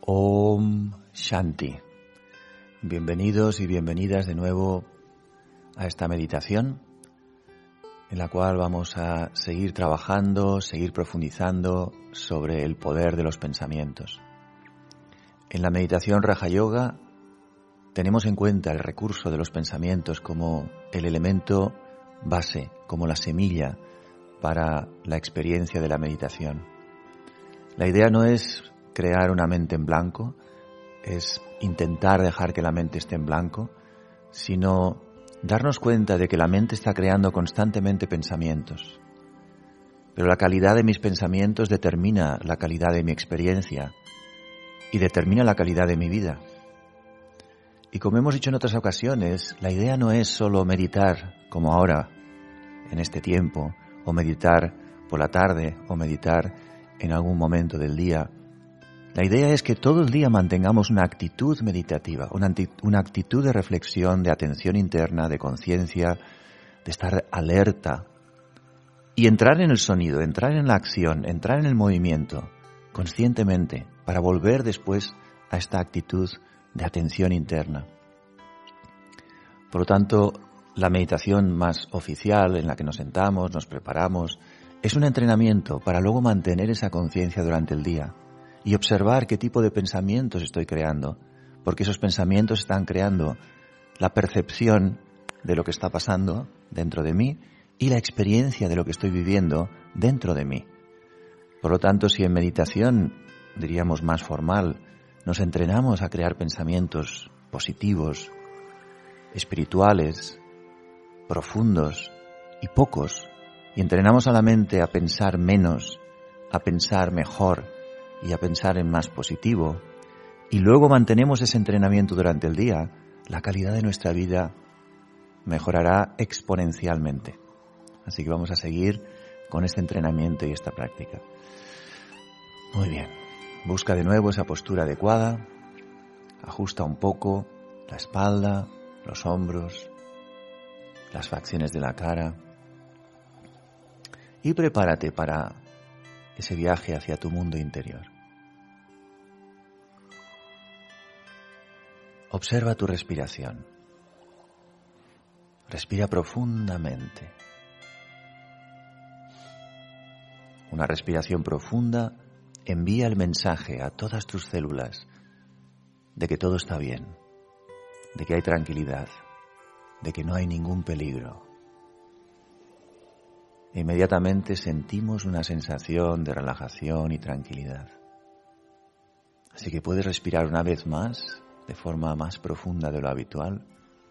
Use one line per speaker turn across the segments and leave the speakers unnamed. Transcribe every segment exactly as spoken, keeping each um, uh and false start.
Om Shanti. Bienvenidos y bienvenidas de nuevo a esta meditación en la cual vamos a seguir trabajando, seguir profundizando sobre el poder de los pensamientos. En la meditación Raja Yoga tenemos en cuenta el recurso de los pensamientos como el elemento base, como la semilla para la experiencia de la meditación. La idea no es crear una mente en blanco, es intentar dejar que la mente esté en blanco, sino darnos cuenta de que la mente está creando constantemente pensamientos. Pero la calidad de mis pensamientos determina la calidad de mi experiencia y determina la calidad de mi vida. Y como hemos dicho en otras ocasiones, la idea no es solo meditar como ahora, en este tiempo, o meditar por la tarde, o meditar en algún momento del día. La idea es que todo el día mantengamos una actitud meditativa, una, una actitud de reflexión, de atención interna, de conciencia, de estar alerta y entrar en el sonido, entrar en la acción, entrar en el movimiento conscientemente para volver después a esta actitud de atención interna. Por lo tanto, la meditación más oficial en la que nos sentamos, nos preparamos, es un entrenamiento para luego mantener esa conciencia durante el día y observar qué tipo de pensamientos estoy creando, porque esos pensamientos están creando la percepción de lo que está pasando dentro de mí y la experiencia de lo que estoy viviendo dentro de mí. Por lo tanto, si en meditación, diríamos más formal, nos entrenamos a crear pensamientos positivos, espirituales, profundos y pocos, y entrenamos a la mente a pensar menos, a pensar mejor y a pensar en más positivo, y luego mantenemos ese entrenamiento durante el día, la calidad de nuestra vida mejorará exponencialmente. Así que vamos a seguir con este entrenamiento y esta práctica. Muy bien, busca de nuevo esa postura adecuada, ajusta un poco la espalda, los hombros, las facciones de la cara y prepárate para ese viaje hacia tu mundo interior. Observa tu respiración. Respira profundamente. Una respiración profunda envía el mensaje a todas tus células de que todo está bien, de que hay tranquilidad, de que no hay ningún peligro. Inmediatamente sentimos una sensación de relajación y tranquilidad. Así que puedes respirar una vez más, de forma más profunda de lo habitual,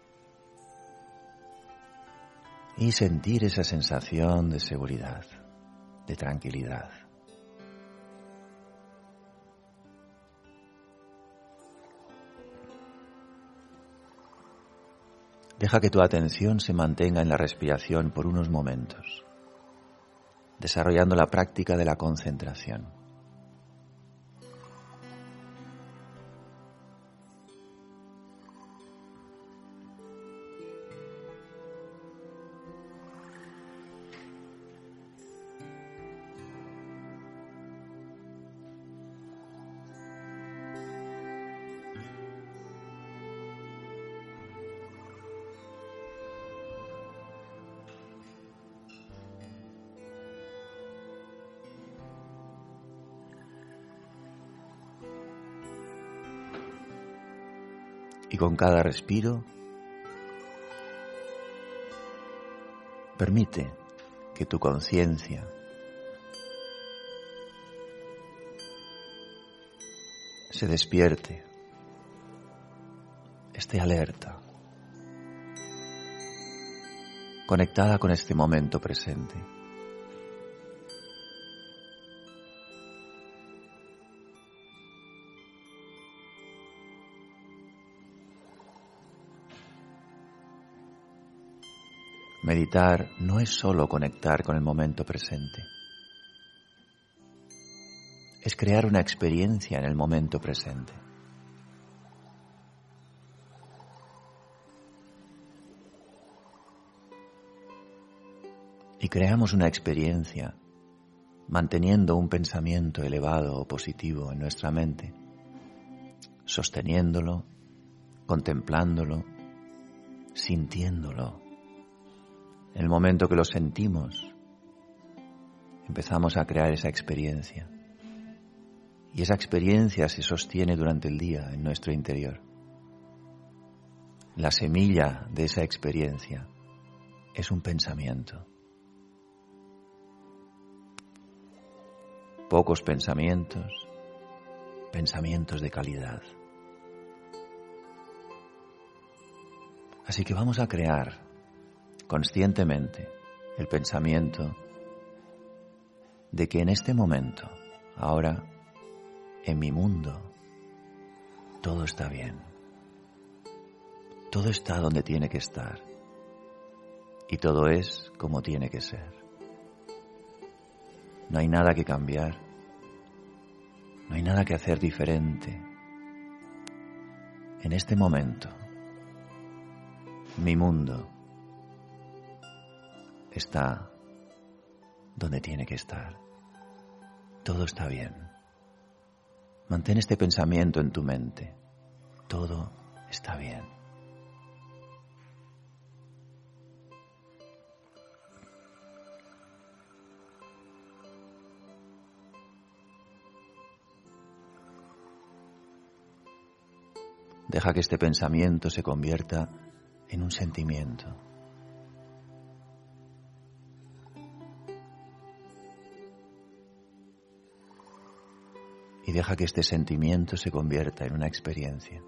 y sentir esa sensación de seguridad, de tranquilidad. Deja que tu atención se mantenga en la respiración por unos momentos, desarrollando la práctica de la concentración. Y con cada respiro, permite que tu conciencia se despierte, esté alerta, conectada con este momento presente. Meditar no es solo conectar con el momento presente. Es crear una experiencia en el momento presente. Y creamos una experiencia manteniendo un pensamiento elevado o positivo en nuestra mente, sosteniéndolo, contemplándolo, sintiéndolo. En el momento que lo sentimos, empezamos a crear esa experiencia. Y esa experiencia se sostiene durante el día en nuestro interior. La semilla de esa experiencia es un pensamiento. Pocos pensamientos, pensamientos de calidad. Así que vamos a crear conscientemente el pensamiento de que en este momento, ahora, en mi mundo, todo está bien. Todo está donde tiene que estar. Y todo es como tiene que ser. No hay nada que cambiar. No hay nada que hacer diferente. En este momento, mi mundo está donde tiene que estar. Todo está bien. Mantén este pensamiento en tu mente. Todo está bien. Deja que este pensamiento se convierta en un sentimiento. Y deja que este sentimiento se convierta en una experiencia.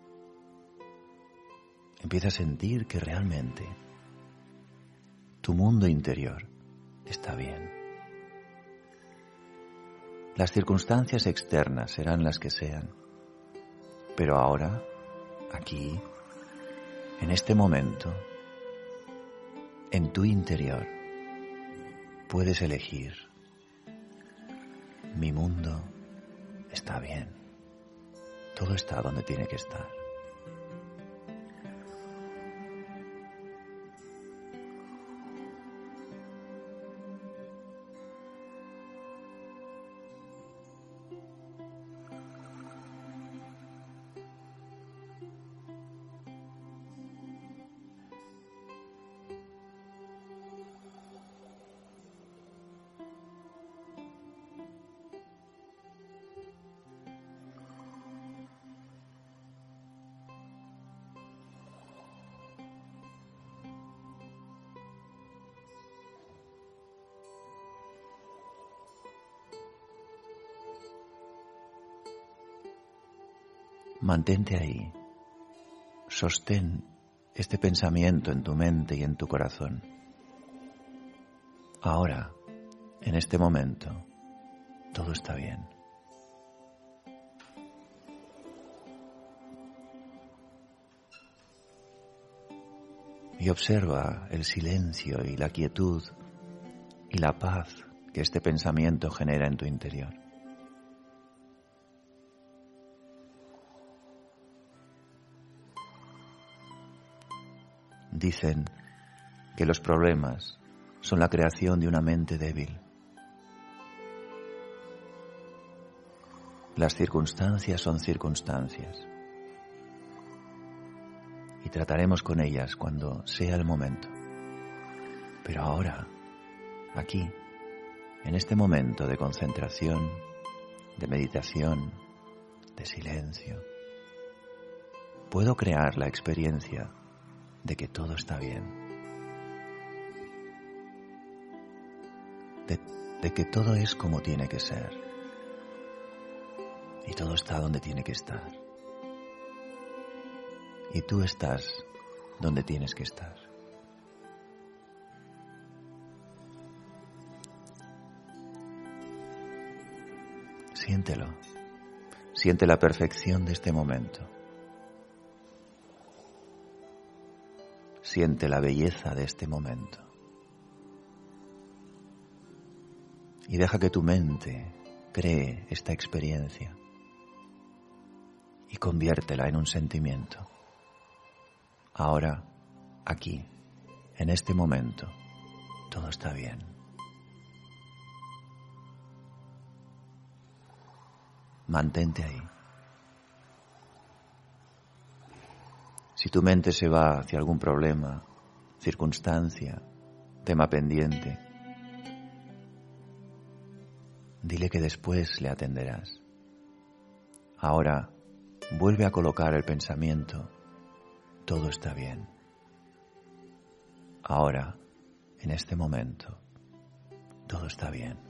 Empieza a sentir que realmente tu mundo interior está bien. Las circunstancias externas serán las que sean, pero ahora, aquí, en este momento, en tu interior, puedes elegir. Mi mundo está bien. Todo está donde tiene que estar. Mantente ahí. Sostén este pensamiento en tu mente y en tu corazón. Ahora, en este momento, todo está bien. Y observa el silencio y la quietud y la paz que este pensamiento genera en tu interior. Dicen que los problemas son la creación de una mente débil. Las circunstancias son circunstancias. Y trataremos con ellas cuando sea el momento. Pero ahora, aquí, en este momento de concentración, de meditación, de silencio, puedo crear la experiencia de que todo está bien, de, de que todo es como tiene que ser y todo está donde tiene que estar y tú estás donde tienes que estar. Siéntelo, siente la perfección de este momento. Siente la belleza de este momento. Y deja que tu mente cree esta experiencia y conviértela en un sentimiento. Ahora, aquí, en este momento, todo está bien. Mantente ahí. Si tu mente se va hacia algún problema, circunstancia, tema pendiente, dile que después le atenderás. Ahora vuelve a colocar el pensamiento, todo está bien. Ahora, en este momento, todo está bien.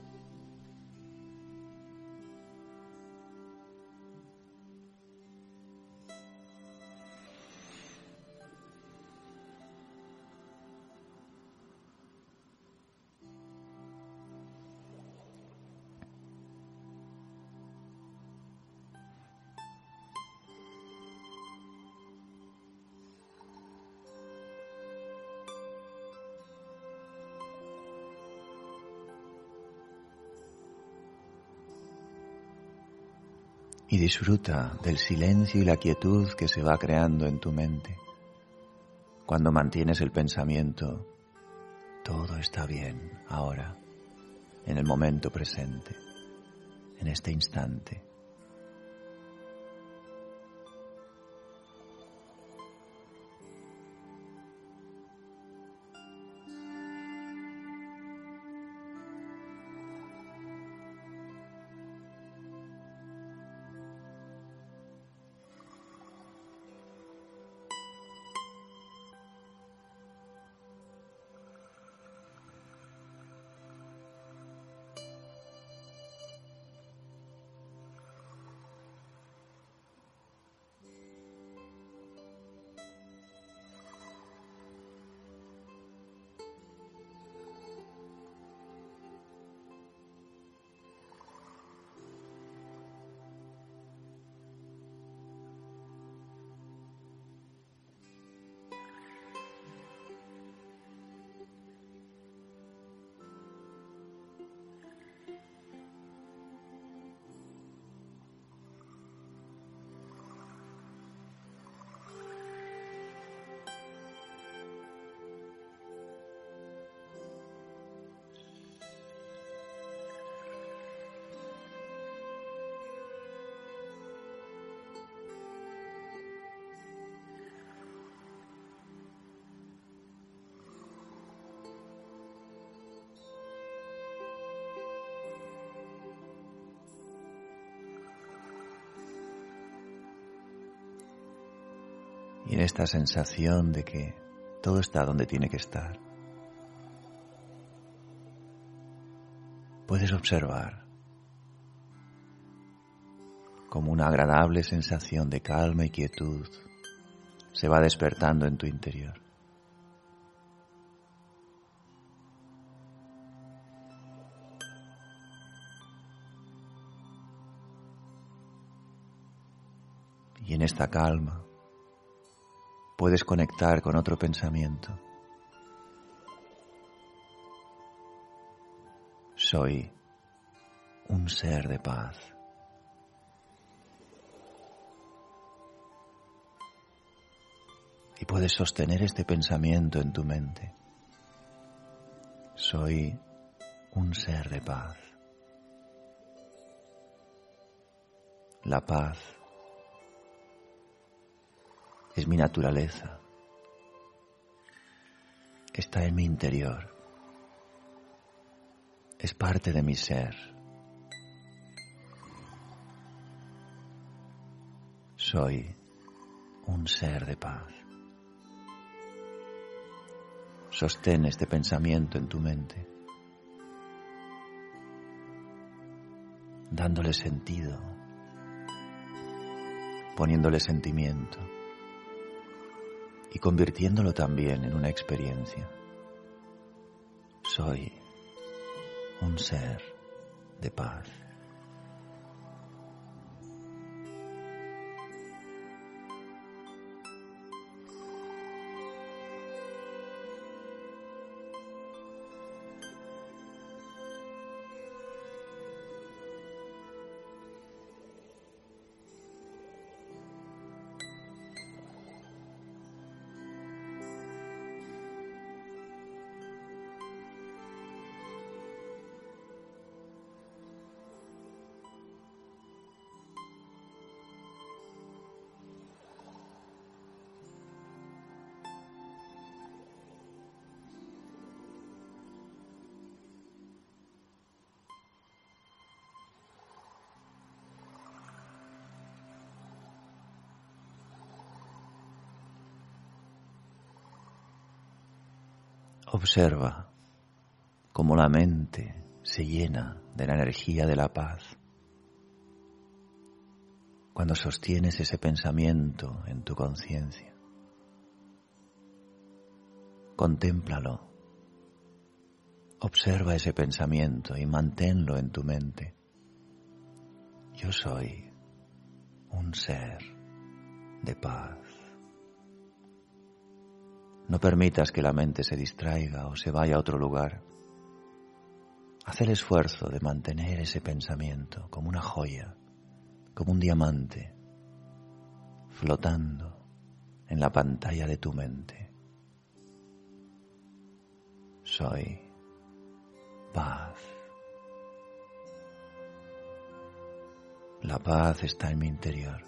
Y disfruta del silencio y la quietud que se va creando en tu mente. Cuando mantienes el pensamiento, todo está bien ahora, en el momento presente, en este instante. Y en esta sensación de que todo está donde tiene que estar, puedes observar como una agradable sensación de calma y quietud se va despertando en tu interior. Y en esta calma puedes conectar con otro pensamiento. Soy un ser de paz. Y puedes sostener este pensamiento en tu mente. Soy un ser de paz. La paz es mi naturaleza. Está en mi interior. Es parte de mi ser. Soy un ser de paz. Sostén este pensamiento en tu mente, dándole sentido, poniéndole sentimiento y convirtiéndolo también en una experiencia. Soy un ser de paz. Observa cómo la mente se llena de la energía de la paz cuando sostienes ese pensamiento en tu conciencia. Contémplalo, observa ese pensamiento y manténlo en tu mente. Yo soy un ser de paz. No permitas que la mente se distraiga o se vaya a otro lugar. Haz el esfuerzo de mantener ese pensamiento como una joya, como un diamante, flotando en la pantalla de tu mente. Soy paz. La paz está en mi interior.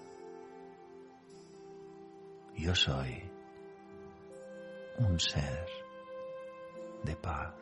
Yo soy un ser de paz.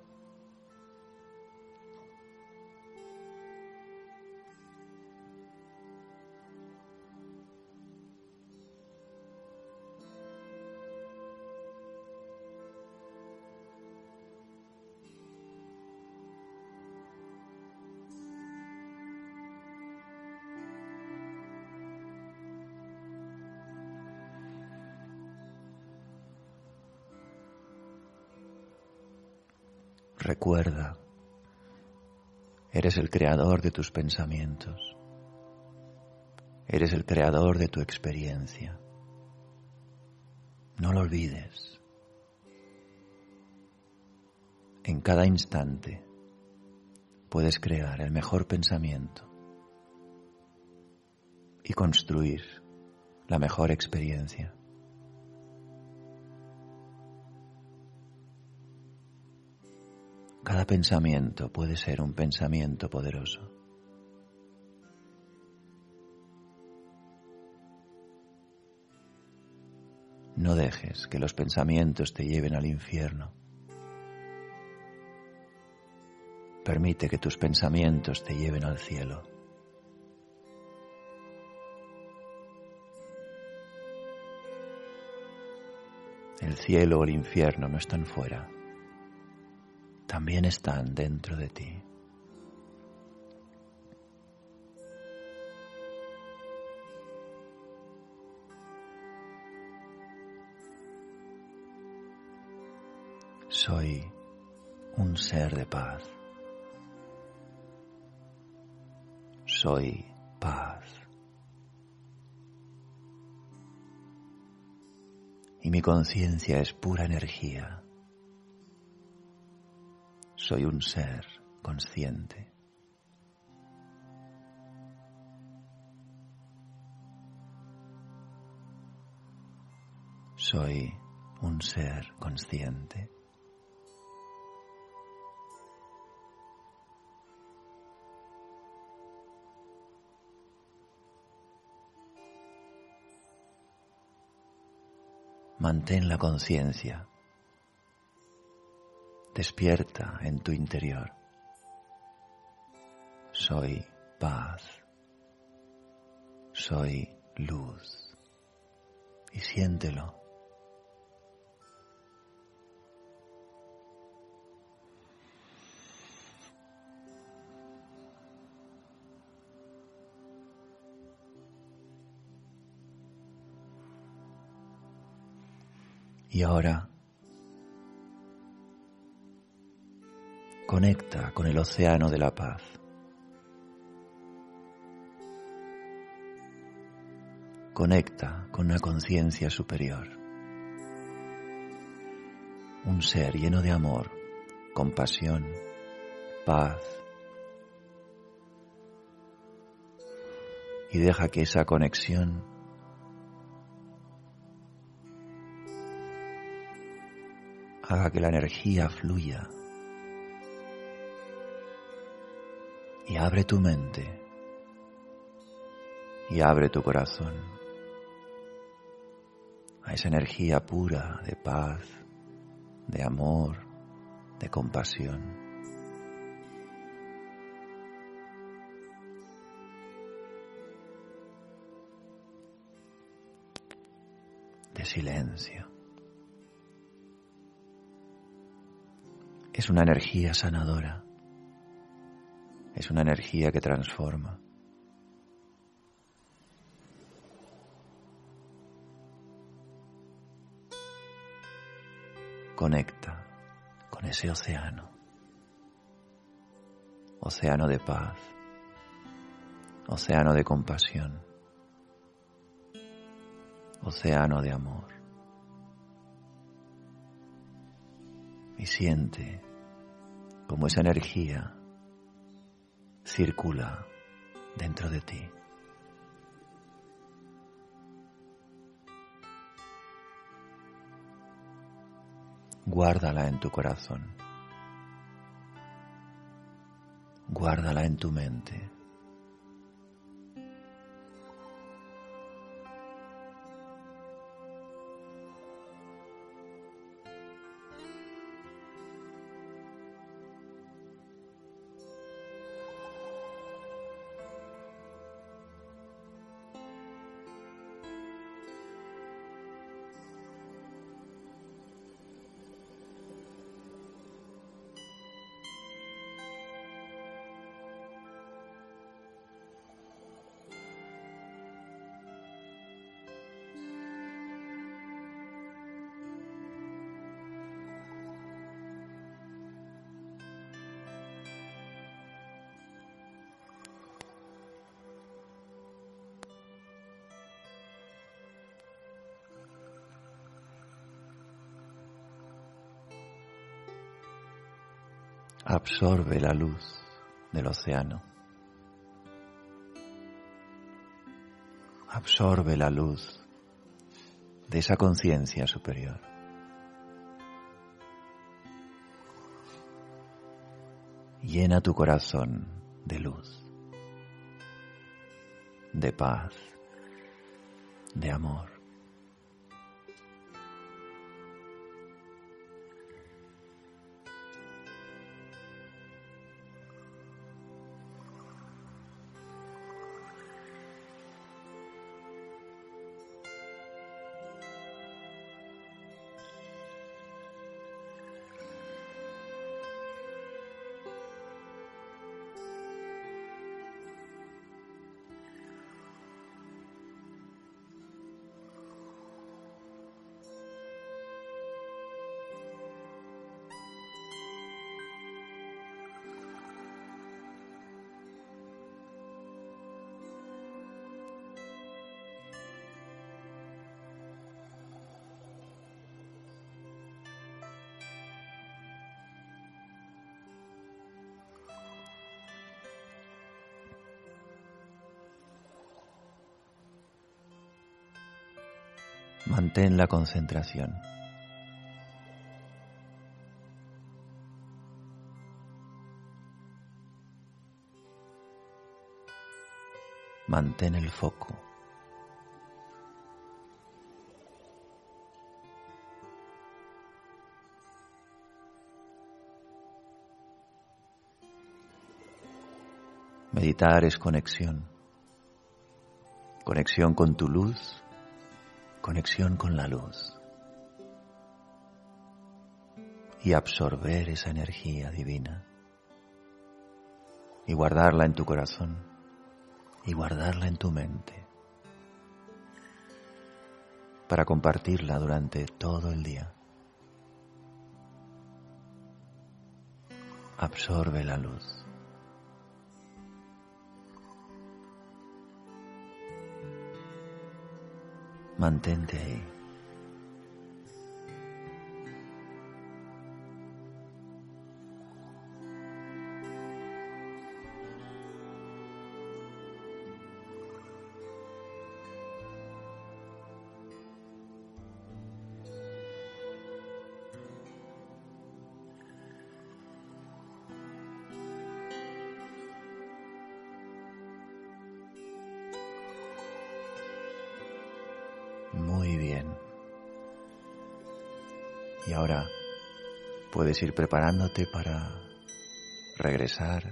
Recuerda, eres el creador de tus pensamientos, eres el creador de tu experiencia. No lo olvides. En cada instante puedes crear el mejor pensamiento y construir la mejor experiencia. Cada pensamiento puede ser un pensamiento poderoso. No dejes que los pensamientos te lleven al infierno. Permite que tus pensamientos te lleven al cielo. El cielo o el infierno no están fuera. También están dentro de ti. Soy un ser de paz. Soy paz. Y mi conciencia es pura energía. Soy un ser consciente. Soy un ser consciente. Mantén la conciencia despierta en tu interior. Soy paz. Soy luz. Y siéntelo. Y ahora conecta con el océano de la paz. Conecta con una conciencia superior. Un ser lleno de amor, compasión, paz. Y deja que esa conexión haga que la energía fluya. Y abre tu mente. Y abre tu corazón a esa energía pura de paz, de amor, de compasión. De silencio. Es una energía sanadora. Es una energía que transforma. Conecta con ese océano. Océano de paz. Océano de compasión. Océano de amor. Y siente cómo esa energía circula dentro de ti. Guárdala en tu corazón. Guárdala en tu mente. Absorbe la luz del océano. Absorbe la luz de esa conciencia superior. Llena tu corazón de luz, de paz, de amor. Mantén la concentración. Mantén el foco. Meditar es conexión. Conexión con tu luz. Conexión con la luz y absorber esa energía divina y guardarla en tu corazón y guardarla en tu mente para compartirla durante todo el día. Absorbe la luz. Mantente ahí. Muy bien. Y ahora puedes ir preparándote para regresar.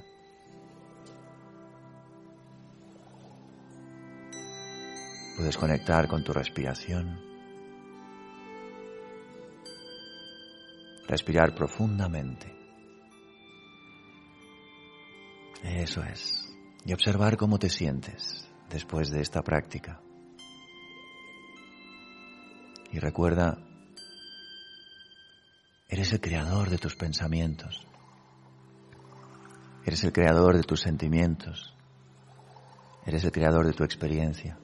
Puedes conectar con tu respiración. Respirar profundamente. Eso es. Y observar cómo te sientes después de esta práctica. Y recuerda, eres el creador de tus pensamientos. Eres el creador de tus sentimientos. Eres el creador de tu experiencia.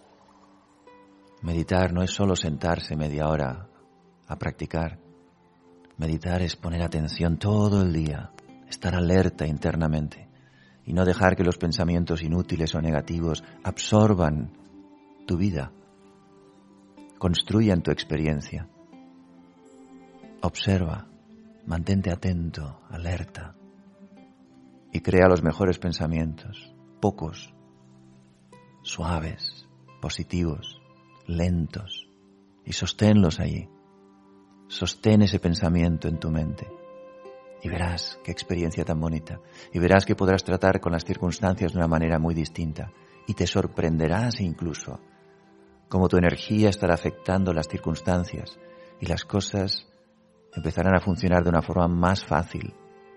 Meditar no es solo sentarse media hora a practicar. Meditar es poner atención todo el día, estar alerta internamente y no dejar que los pensamientos inútiles o negativos absorban tu vida, construyan tu experiencia. Observa, mantente atento, alerta y crea los mejores pensamientos, pocos, suaves, positivos, lentos, y sosténlos allí. Sostén ese pensamiento en tu mente y verás qué experiencia tan bonita. Y verás que podrás tratar con las circunstancias de una manera muy distinta. Y te sorprenderás incluso cómo tu energía estará afectando las circunstancias y las cosas empezarán a funcionar de una forma más fácil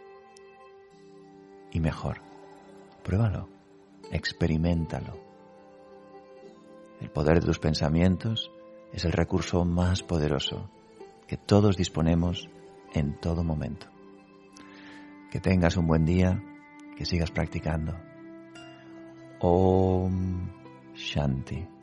y mejor. Pruébalo, experiméntalo. El poder de tus pensamientos es el recurso más poderoso que todos disponemos en todo momento. Que tengas un buen día, que sigas practicando. Om Shanti.